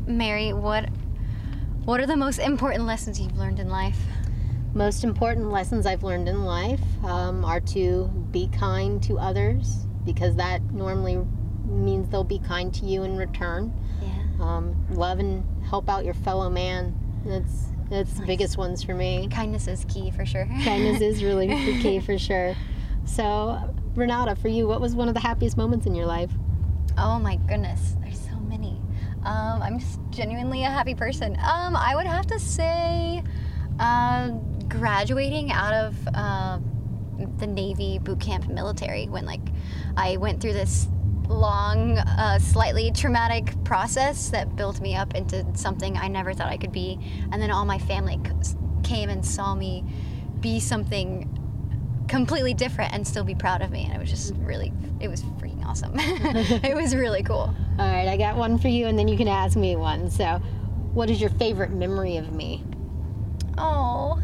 Mary, what are the most important lessons you've learned in life? Most important lessons I've learned in life are to be kind to others, because that normally means they'll be kind to you in return. Yeah. Love and help out your fellow man. That's Nice. the biggest ones for me. Kindness is key for sure. Kindness is really the key for sure. So, Renata, for you, what was one of the happiest moments in your life? Oh my goodness, there's so many. I'm just genuinely a happy person. I would have to say graduating out of the Navy boot camp military, when I went through this long, slightly traumatic process that built me up into something I never thought I could be, and then all my family came and saw me be something completely different and still be proud of me, and it was just it was freaking awesome. It was really cool. All right, I got one for you, and then you can ask me one. So, what is your favorite memory of me? Oh,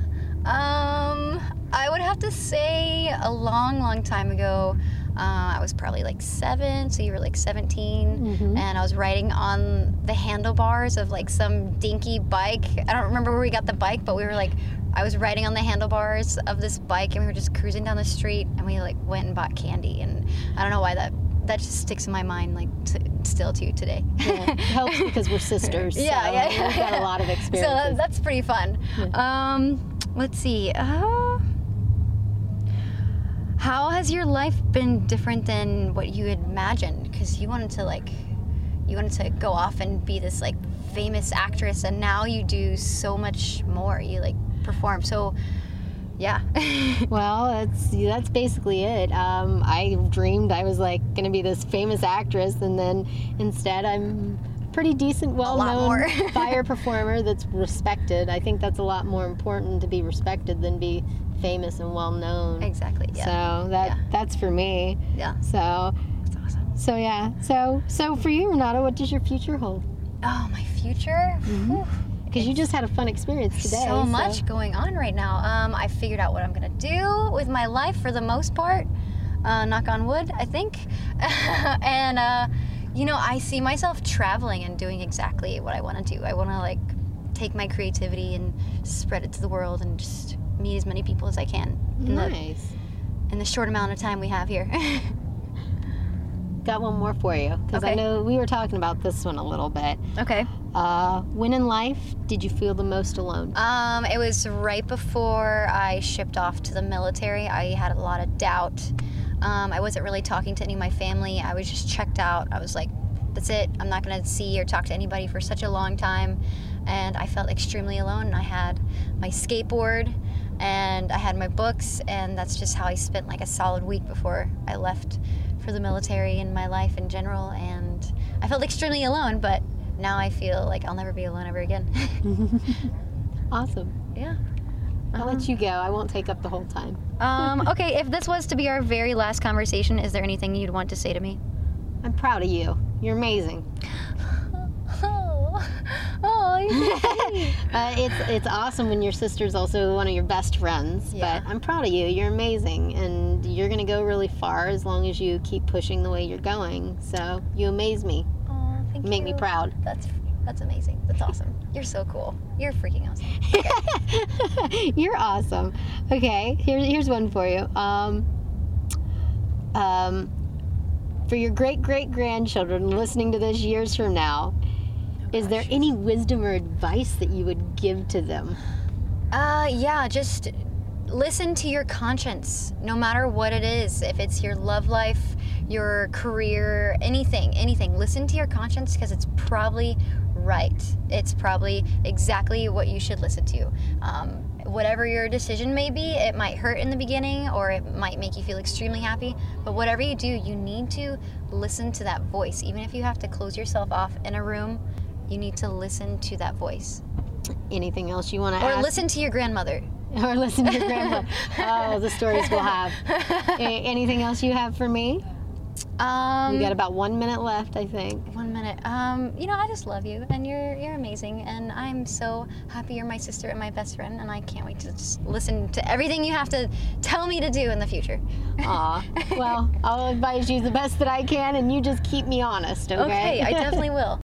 I would have to say a long time ago. I was probably 7, so you were 17, and I was riding on the handlebars of some dinky bike. I don't remember where we got the bike, but we were I was riding on the handlebars of this bike, and we were just cruising down the street, and we went and bought candy, and I don't know why that just sticks in my mind still to today. Yeah, it helps because we're sisters. Yeah, so yeah. We've got a lot of experiences. So that's pretty fun. Yeah. Let's see. How has your life been different than what you had imagined? Because you wanted to go off and be this famous actress, and now you do so much more. You perform. So, yeah. Well, that's basically it. I dreamed I was going to be this famous actress, and then instead I'm a pretty decent, well-known fire performer that's respected. I think that's a lot more important, to be respected than be famous and well-known. Exactly. Yeah. So that's for me. Yeah. So that's awesome. So yeah. So for you, Renata, what does your future hold? Oh, my future? Because you just had a fun experience today. So much going on right now. I figured out what I'm gonna do with my life for the most part. Knock on wood, I think. And I see myself traveling and doing exactly what I want to do. I want to take my creativity and spread it to the world and just meet as many people as I can. Nice. In the short amount of time we have here. Got one more for you, because I know we were talking about this one a little bit. Okay. When in life did you feel the most alone? It was right before I shipped off to the military. I had a lot of doubt. I wasn't really talking to any of my family. I was just checked out. I was like, that's it. I'm not going to see or talk to anybody for such a long time. And I felt extremely alone. And I had my skateboard, and I had my books, and that's just how I spent a solid week before I left for the military and my life in general. And I felt extremely alone, but now I feel like I'll never be alone ever again. Awesome. Yeah. I'll let you go. I won't take up the whole time. Okay, if this was to be our very last conversation, is there anything you'd want to say to me? I'm proud of you. You're amazing. You're so sweet. It's awesome when your sister's also one of your best friends. Yeah. But I'm proud of you. You're amazing, and you're gonna go really far as long as you keep pushing the way you're going. So you amaze me. Oh, thank you. Make me proud. That's amazing. That's awesome. You're so cool. You're freaking awesome. Okay. You're awesome. Okay, here's one for you. For your great-great-grandchildren listening to this years from now, is there any wisdom or advice that you would give to them? Yeah, just listen to your conscience, no matter what it is. If it's your love life, your career, anything. Listen to your conscience, because it's probably right. It's probably exactly what you should listen to. Whatever your decision may be, it might hurt in the beginning, or it might make you feel extremely happy, but whatever you do, you need to listen to that voice. Even if you have to close yourself off in a room, you need to listen to that voice. Anything else you want to ask? Or listen to your grandmother. Or listen to your grandmother. Oh, the stories we'll have. Anything else you have for me? We got about 1 minute left, I think. 1 minute. I just love you, and you're amazing, and I'm so happy you're my sister and my best friend, and I can't wait to just listen to everything you have to tell me to do in the future. Aw. Well, I'll advise you the best that I can, and you just keep me honest, okay? Okay, I definitely will.